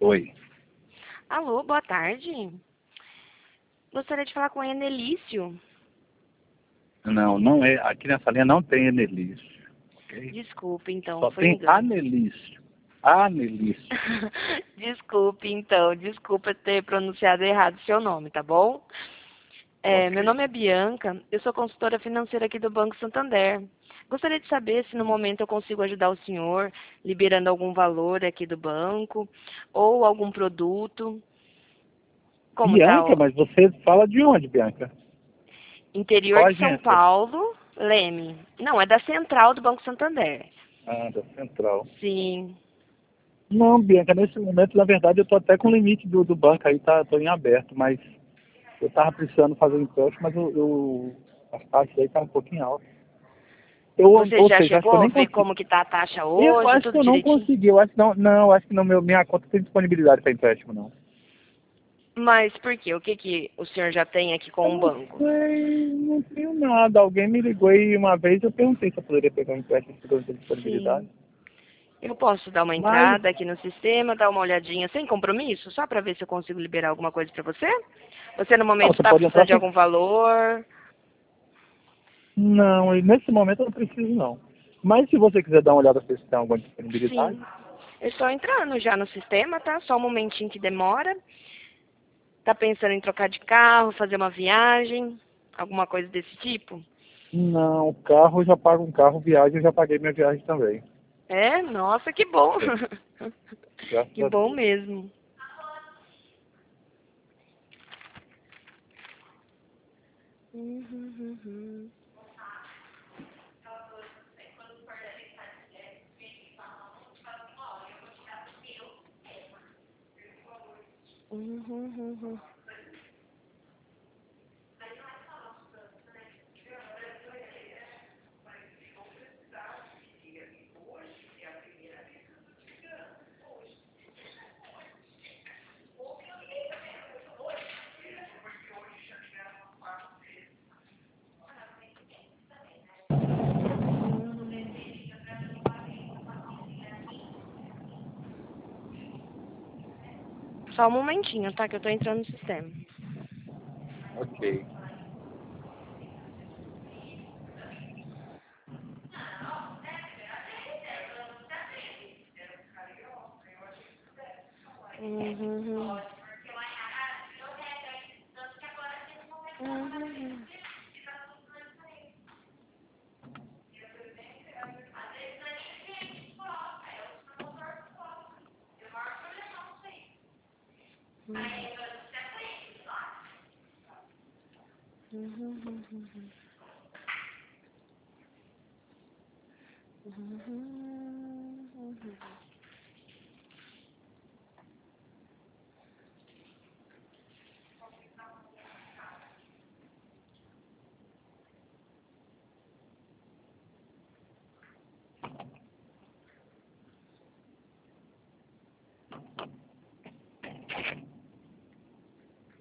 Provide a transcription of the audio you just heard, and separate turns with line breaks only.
Oi.
Alô, boa tarde. Gostaria de falar com a Enelício.
Não, não é. Aqui nessa linha não tem Enelício. Ok?
Desculpe, então,
Só
foi
tem
engano.
Anelício. Anelício.
Desculpe, então, desculpa ter pronunciado errado o seu nome, tá bom?
Ok.
Meu nome é Bianca, eu sou consultora financeira aqui do Banco Santander. Gostaria de saber se no momento eu consigo ajudar o senhor liberando algum valor aqui do banco ou algum produto. Como tá
Bianca,
o
mas você fala de onde, Bianca?
interior
Qual
de São
agência?
Paulo, Leme. Não, é da central do Banco Santander.
Ah, da Central.
Sim.
Não, Bianca, nesse momento, na verdade, eu tô até com o limite do banco aí, tô em aberto, mas eu tava precisando fazer um empréstimo, mas as taxas aí tá um pouquinho altas.
Você
Ou
já
seja, acho que eu
chegou a
nem
ver
consigo.
como que tá a taxa
Eu
hoje,
acho que
tudo
eu não
direitinho?
consegui, eu acho que não, acho que não, minha conta tem disponibilidade para empréstimo, não.
Mas por quê? O que que o senhor já tem aqui
Eu
com o
não
banco?
sei, não tenho nada. Alguém me ligou e uma vez eu perguntei se eu poderia pegar um empréstimo se eu não tenho disponibilidade.
Sim. Eu posso dar uma
Mas,
entrada aqui no sistema, dar uma olhadinha sem compromisso, só para ver se eu consigo liberar alguma coisa para você? Você no
não,
momento
você
está
pode
precisando
entrar
de
sem.
algum valor?
Não, e nesse momento eu não preciso, não. Mas se você quiser dar uma olhada se tem alguma disponibilidade.
Sim. Eu estou entrando já no sistema, tá? Só um momentinho que demora. Tá pensando em trocar de carro, fazer uma viagem, alguma coisa desse tipo?
Não, carro eu já pago um carro, viagem eu já paguei minha viagem também.
É? Nossa, que bom.
Sim, graças
Que
a
bom
Deus.
mesmo. Uhum. Uhum. Só um momentinho, tá? Que eu tô entrando no sistema.
Ok.
Uhum. Uhum. Uhum. Uhum.